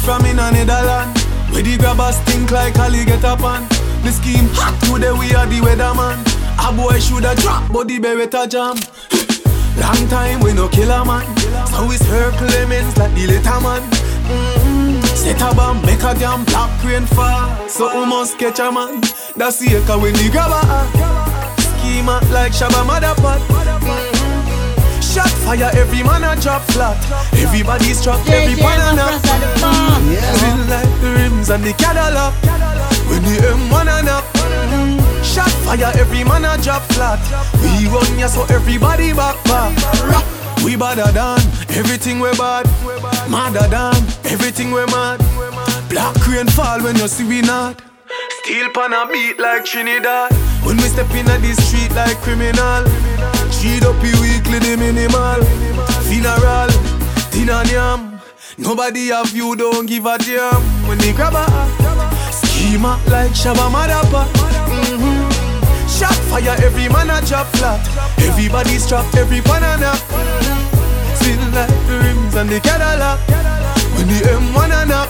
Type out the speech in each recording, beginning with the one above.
from in a Netherlands, where the grabbers think like Ali get up on. The scheme hot today, we are the weatherman. A boy shoulda drop, but the beretta jam. Long time we no kill a man, so it's her Clemens like the later man. Set a bomb, make a damn black rain fall, so we must catch a man. That's the echo when the grabber schema like Shabba Motherpot. Shot fire, every man a drop flat. Everybody's trapped, every banana. Spin like the rims and the Cadillac. When the M1 a knock. Shot fire, every man a drop flat. We run ya so everybody back. We badder than everything we bad. Madder than everything we mad. Black rain fall when you see we not. Steel pan a beat like Trinidad. When we step in the street like criminal. Cheat up you weekly the minimal. Funeral, dinner yam. Nobody have you, don't give a damn. When they grab a schema like Shabba Motherpot. Shot fire, every man a drop flat. Everybody's trapped, every banana. Spin like the rims and the Cadillac. When the M1 a knock.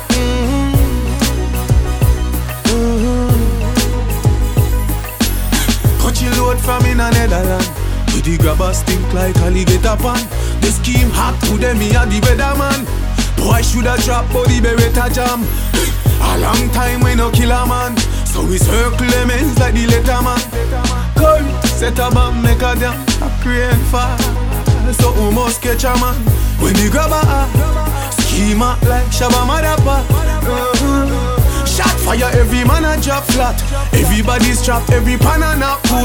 Country load from in a Netherlands, with the grabbers think like Ali get up on. The scheme hot to them, me a the weatherman. Boy shoulda drop, but the beretta jam. A long time we no kill a man, so we circle Clemens like the later man. Come, set a bomb, make a damn rain fall, so we must catch a man. When the grabber schema like Shabba Motherpot. Shot fire, every man a drop flat. Everybody's trapped, every banana.